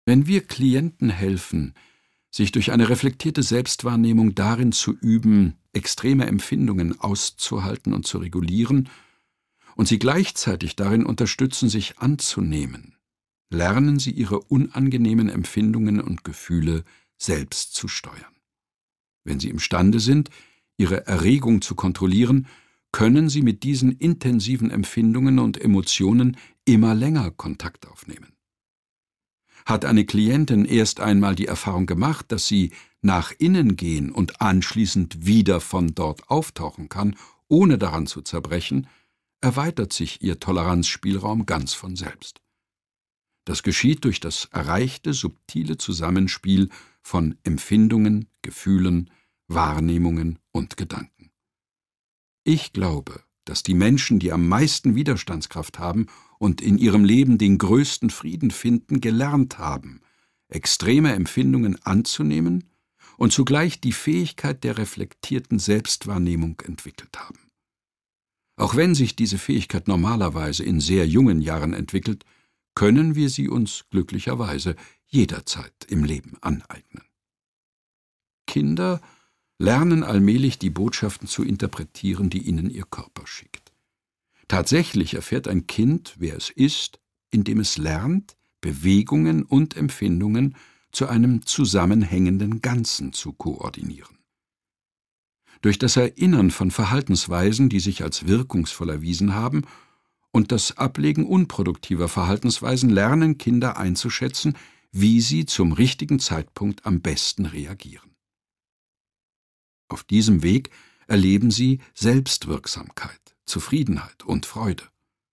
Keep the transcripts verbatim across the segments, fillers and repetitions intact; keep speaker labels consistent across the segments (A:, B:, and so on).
A: Wenn wir Klienten helfen, sich durch eine reflektierte Selbstwahrnehmung darin zu üben, extreme Empfindungen auszuhalten und zu regulieren, und sie gleichzeitig darin unterstützen, sich anzunehmen, lernen sie ihre unangenehmen Empfindungen und Gefühle selbst zu steuern. Wenn sie imstande sind, ihre Erregung zu kontrollieren, können sie mit diesen intensiven Empfindungen und Emotionen immer länger Kontakt aufnehmen. Hat eine Klientin erst einmal die Erfahrung gemacht, dass sie nach innen gehen und anschließend wieder von dort auftauchen kann, ohne daran zu zerbrechen, erweitert sich ihr Toleranzspielraum ganz von selbst. Das geschieht durch das erreichte subtile Zusammenspiel von Empfindungen, Gefühlen, Wahrnehmungen und Gedanken. Ich glaube, dass die Menschen, die am meisten Widerstandskraft haben und in ihrem Leben den größten Frieden finden, gelernt haben, extreme Empfindungen anzunehmen und zugleich die Fähigkeit der reflektierten Selbstwahrnehmung entwickelt haben. Auch wenn sich diese Fähigkeit normalerweise in sehr jungen Jahren entwickelt, können wir sie uns glücklicherweise jederzeit im Leben aneignen. Kinder lernen allmählich die Botschaften zu interpretieren, die ihnen ihr Körper schickt. Tatsächlich erfährt ein Kind, wer es ist, indem es lernt, Bewegungen und Empfindungen zu einem zusammenhängenden Ganzen zu koordinieren. Durch das Erinnern von Verhaltensweisen, die sich als wirkungsvoll erwiesen haben, und das Ablegen unproduktiver Verhaltensweisen lernen Kinder einzuschätzen, wie sie zum richtigen Zeitpunkt am besten reagieren. Auf diesem Weg erleben sie Selbstwirksamkeit, Zufriedenheit und Freude.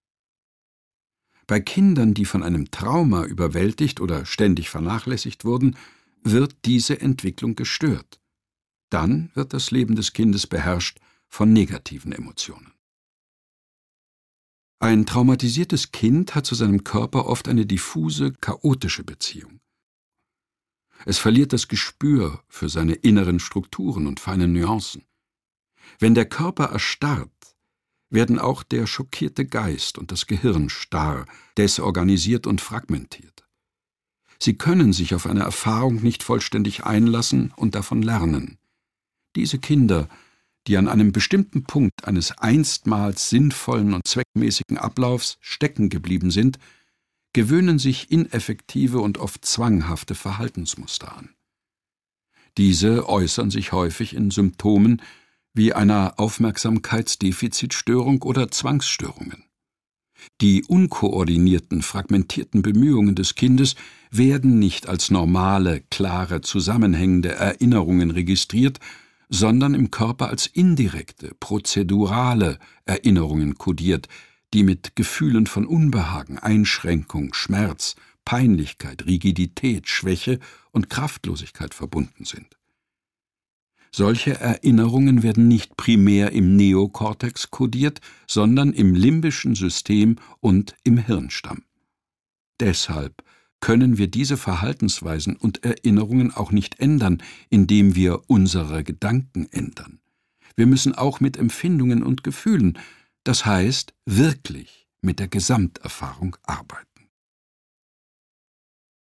A: Bei Kindern, die von einem Trauma überwältigt oder ständig vernachlässigt wurden, wird diese Entwicklung gestört. Dann wird das Leben des Kindes beherrscht von negativen Emotionen. Ein traumatisiertes Kind hat zu seinem Körper oft eine diffuse, chaotische Beziehung. Es verliert das Gespür für seine inneren Strukturen und feinen Nuancen. Wenn der Körper erstarrt, werden auch der schockierte Geist und das Gehirn starr, desorganisiert und fragmentiert. Sie können sich auf eine Erfahrung nicht vollständig einlassen und davon lernen. Diese Kinder, die an einem bestimmten Punkt eines einstmals sinnvollen und zweckmäßigen Ablaufs stecken geblieben sind, gewöhnen sich ineffektive und oft zwanghafte Verhaltensmuster an. Diese äußern sich häufig in Symptomen wie einer Aufmerksamkeitsdefizitstörung oder Zwangsstörungen. Die unkoordinierten, fragmentierten Bemühungen des Kindes werden nicht als normale, klare, zusammenhängende Erinnerungen registriert, sondern im Körper als indirekte, prozedurale Erinnerungen kodiert, die mit Gefühlen von Unbehagen, Einschränkung, Schmerz, Peinlichkeit, Rigidität, Schwäche und Kraftlosigkeit verbunden sind. Solche Erinnerungen werden nicht primär im Neokortex kodiert, sondern im limbischen System und im Hirnstamm. Deshalb können wir diese Verhaltensweisen und Erinnerungen auch nicht ändern, indem wir unsere Gedanken ändern. Wir müssen auch mit Empfindungen und Gefühlen, das heißt wirklich mit der Gesamterfahrung arbeiten.